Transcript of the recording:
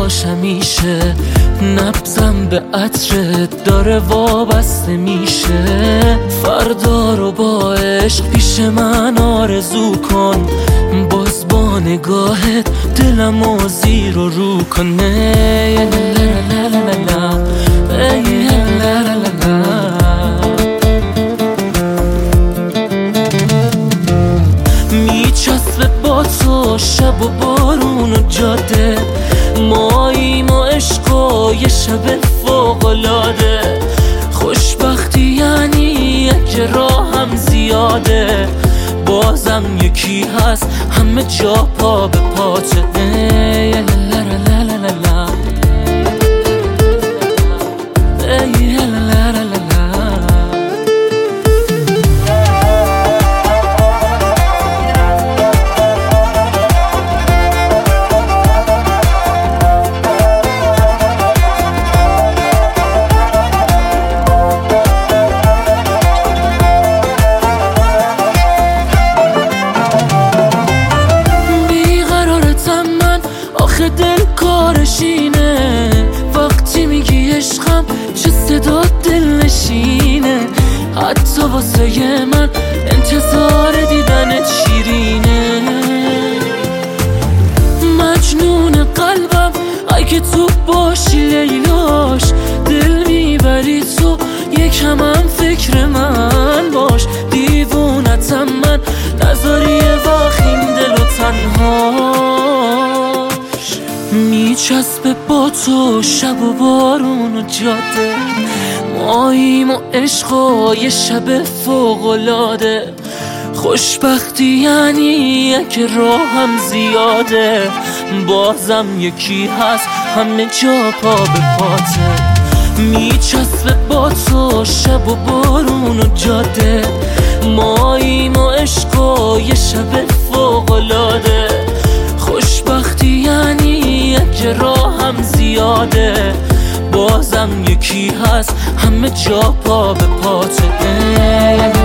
باش همیشه، نبضم به عطرت داره وابسته میشه. فردا رو با عشق پیش من آرزو کن، باز با نگاهت دلمو زیر و رو کنه. میچسبه با تو شب و بارون و جاده، ماییم و عشق و یه شب فوق‌العاده. خوشبختی یعنی اگه راهم زیاده، بازم یکی هست همه جا پا به پاته. دل کارشینه وقتی میگی عشقم، چه صدا دل نشینه. حتی واسه من انتظار دیدنت شیرینه. مجنون قلبم اگه تو باشی لیلاش، دل میبری تو یکم هم فکر من باش. دیوونتم من نذاری یه وقت این دل و تنها. میچسبه با تو شب و بارون و جاده، ماییم و عشق و یه شب فوق‌العاده. خوشبختی یعنی اگه راهم زیاده، بازم یکی هست همه جا پا به پاته. میچسبه با تو شب و بارون و جاده، ماییم و عشق و یه شب فوق‌العاده. خوشبختی یعنی اگه راهم زیاده، بازم یکی هست همه جا پا به پاته.